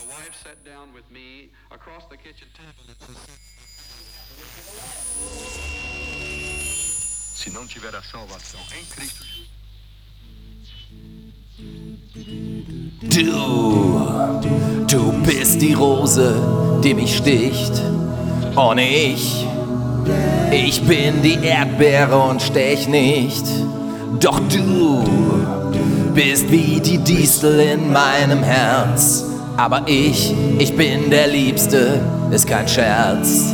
wife sat down with me across the kitchen table. Se não tiver a salvação em Cristo. Du bist die Rose, die mich sticht. Und ich bin die Erdbeere und stech nicht. Doch du bist wie die Distel in meinem Herz. Aber ich bin der Liebste, ist kein Scherz.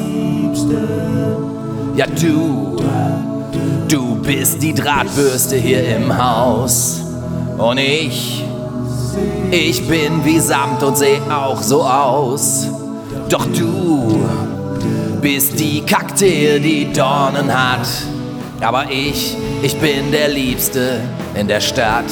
Ja, du bist die Drahtbürste hier im Haus. Und ich bin wie Samt und seh auch so aus. Doch du bist die Kakteen, die Dornen hat. Aber ich bin der Liebste in der Stadt.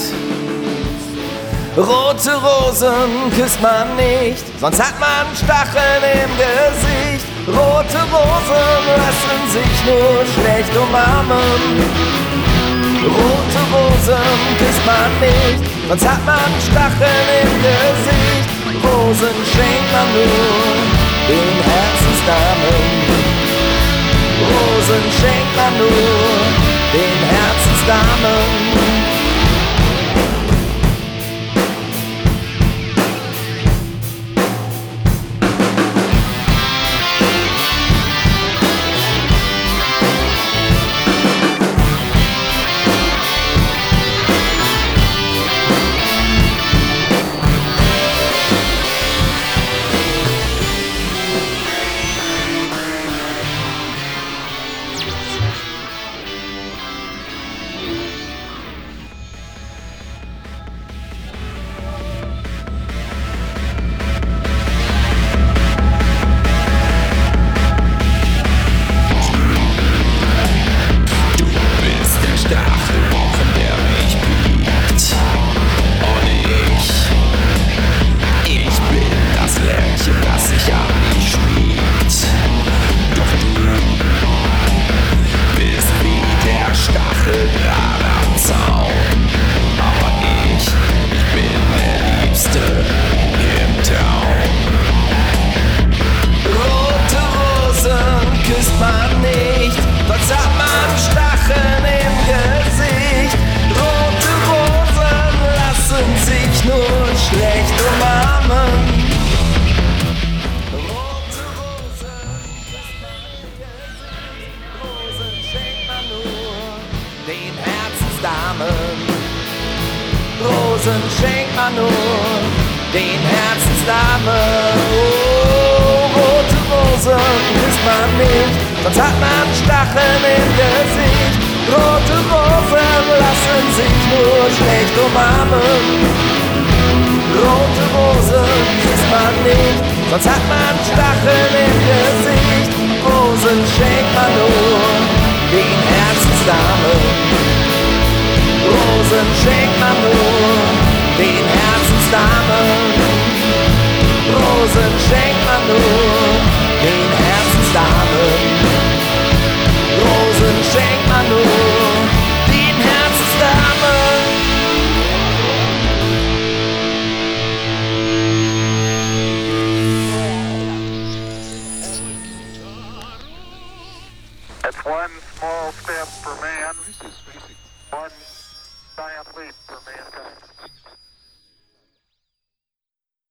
Rote Rosen küsst man nicht, sonst hat man Stacheln im Gesicht. Rote Rosen lassen sich nur schlecht umarmen. Rote Rosen küsst man nicht, sonst hat man Stacheln im Gesicht. Rosen schenkt man nur den Herzensdamen. Rosen schenkt man nur den Herzensdamen. Rosen schenkt man nur den Herzensdamen. Oh, rote Rosen küsst man nicht, sonst hat man Stacheln im Gesicht. Rote Rosen lassen sich nur schlecht umarmen. Rote Rosen küsst man nicht, sonst hat man Stacheln im Gesicht. Rosen schenkt man nur den Herzensdamen. Rosen schenkt man nur den Herzensdamen. Rosen schenkt man nur